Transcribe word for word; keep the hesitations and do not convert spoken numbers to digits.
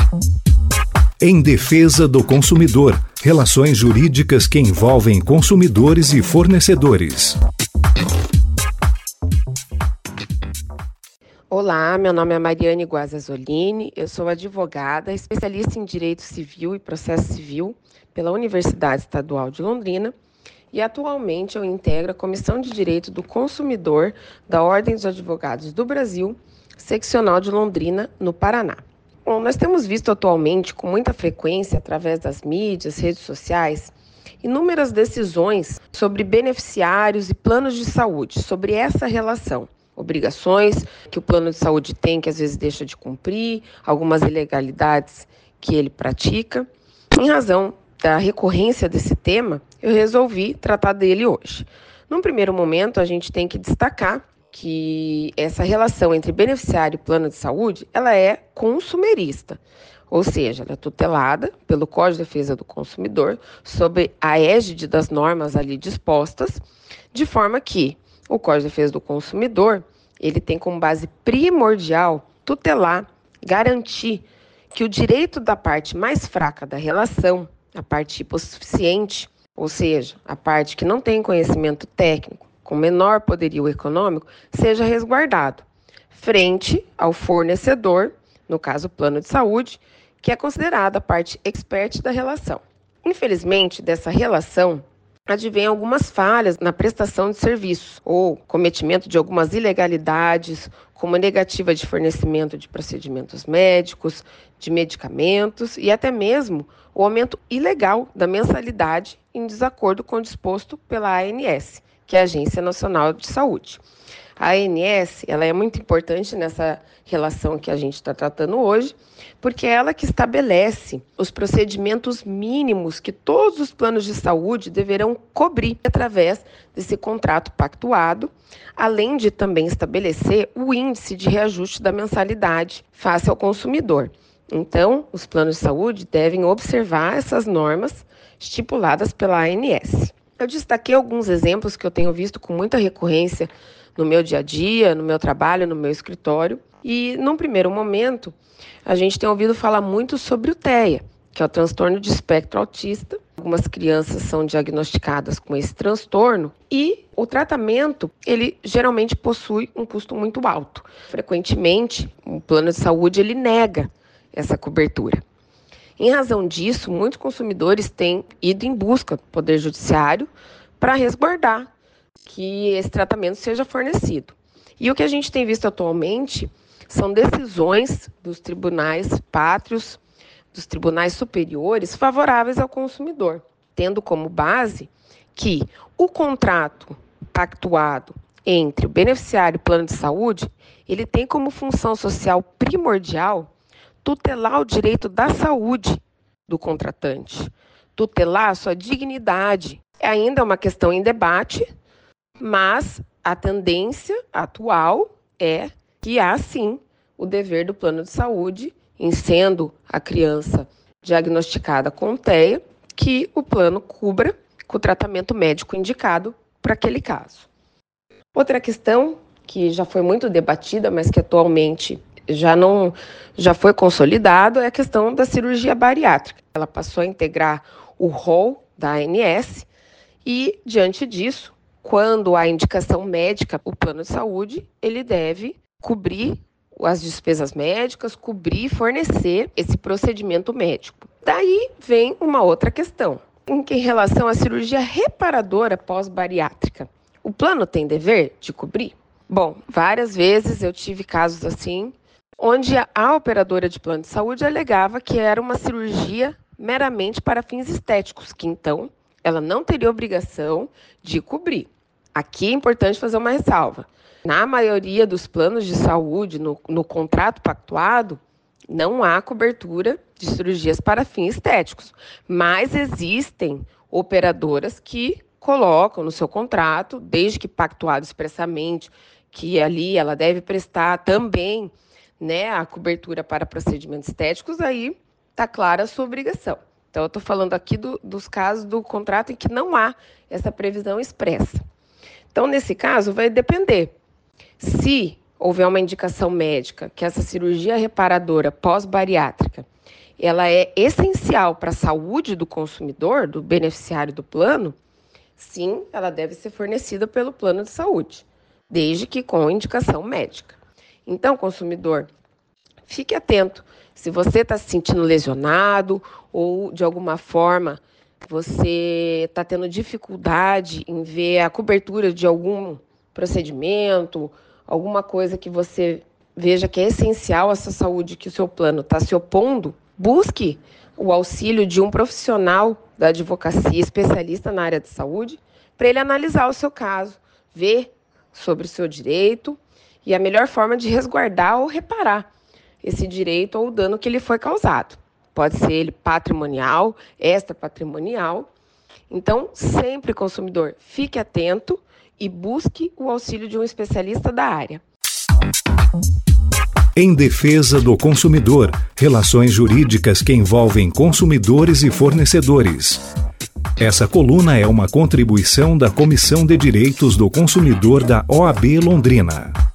Em defesa do consumidor, relações jurídicas que envolvem consumidores e fornecedores. Olá, meu nome é Mariane Guazazolini, eu sou advogada, especialista em Direito Civil e Processo Civil pela Universidade Estadual de Londrina e atualmente eu integro a Comissão de Direito do Consumidor da Ordem dos Advogados do Brasil, seccional de Londrina, no Paraná. Bom, nós temos visto atualmente, com muita frequência, através das mídias, redes sociais, inúmeras decisões sobre beneficiários e planos de saúde, sobre essa relação. Obrigações que o plano de saúde tem, que às vezes deixa de cumprir, algumas ilegalidades que ele pratica. Em razão da recorrência desse tema, eu resolvi tratar dele hoje. Num primeiro momento, a gente tem que destacar que essa relação entre beneficiário e plano de saúde, ela é consumerista, ou seja, ela é tutelada pelo Código de Defesa do Consumidor, sob a égide das normas ali dispostas, de forma que o Código de Defesa do Consumidor, ele tem como base primordial tutelar, garantir que o direito da parte mais fraca da relação, a parte hipossuficiente, ou seja, a parte que não tem conhecimento técnico, com menor poderio econômico, seja resguardado, frente ao fornecedor, no caso o plano de saúde, que é considerada a parte expert da relação. Infelizmente, dessa relação, advém algumas falhas na prestação de serviços ou cometimento de algumas ilegalidades, como a negativa de fornecimento de procedimentos médicos, de medicamentos e até mesmo o aumento ilegal da mensalidade em desacordo com o disposto pela A N S, que é a Agência Nacional de Saúde. A ANS, ela é muito importante nessa relação que a gente está tratando hoje, porque é ela que estabelece os procedimentos mínimos que todos os planos de saúde deverão cobrir através desse contrato pactuado, além de também estabelecer o índice de reajuste da mensalidade face ao consumidor. Então, os planos de saúde devem observar essas normas estipuladas pela A N S. Eu destaquei alguns exemplos que eu tenho visto com muita recorrência no meu dia a dia, no meu trabalho, no meu escritório. E, num primeiro momento, a gente tem ouvido falar muito sobre o T E A, que é o transtorno de espectro autista. Algumas crianças são diagnosticadas com esse transtorno e o tratamento, ele geralmente possui um custo muito alto. Frequentemente, o plano de saúde, ele nega essa cobertura. Em razão disso, muitos consumidores têm ido em busca do Poder Judiciário para resguardar que esse tratamento seja fornecido. E o que a gente tem visto atualmente são decisões dos tribunais pátrios, dos tribunais superiores favoráveis ao consumidor, tendo como base que o contrato pactuado entre o beneficiário e o plano de saúde, ele tem como função social primordial tutelar o direito da saúde do contratante, tutelar a sua dignidade. É ainda uma questão em debate, mas a tendência atual é que há, sim, o dever do plano de saúde, em sendo a criança diagnosticada com T E A, que o plano cubra com o tratamento médico indicado para aquele caso. Outra questão que já foi muito debatida, mas que atualmente já não já foi consolidado, é a questão da cirurgia bariátrica. Ela passou a integrar o rol da A N S e, diante disso, quando há indicação médica, o plano de saúde, ele deve cobrir as despesas médicas, cobrir e fornecer esse procedimento médico. Daí vem uma outra questão, em relação à cirurgia reparadora pós-bariátrica. O plano tem dever de cobrir? Bom, várias vezes eu tive casos assim, onde a operadora de plano de saúde alegava que era uma cirurgia meramente para fins estéticos, que então ela não teria obrigação de cobrir. Aqui é importante fazer uma ressalva. Na maioria dos planos de saúde, no, no contrato pactuado, não há cobertura de cirurgias para fins estéticos, mas existem operadoras que colocam no seu contrato, desde que pactuado expressamente, que ali ela deve prestar também, né, a cobertura para procedimentos estéticos, aí está clara a sua obrigação. Então, eu estou falando aqui do, dos casos do contrato em que não há essa previsão expressa. Então, nesse caso, vai depender. Se houver uma indicação médica que essa cirurgia reparadora pós-bariátrica ela é essencial para a saúde do consumidor, do beneficiário do plano, sim, ela deve ser fornecida pelo plano de saúde, desde que com indicação médica. Então, consumidor, fique atento. Se você está se sentindo lesionado ou, de alguma forma, você está tendo dificuldade em ver a cobertura de algum procedimento, alguma coisa que você veja que é essencial à sua saúde, que o seu plano está se opondo, busque o auxílio de um profissional da advocacia, especialista na área de saúde, para ele analisar o seu caso, ver sobre o seu direito e a melhor forma de resguardar ou reparar esse direito ou o dano que lhe foi causado. Pode ser ele patrimonial, extrapatrimonial. Então, sempre, consumidor, fique atento e busque o auxílio de um especialista da área. Em defesa do consumidor, relações jurídicas que envolvem consumidores e fornecedores. Essa coluna é uma contribuição da Comissão de Direitos do Consumidor da O A B Londrina.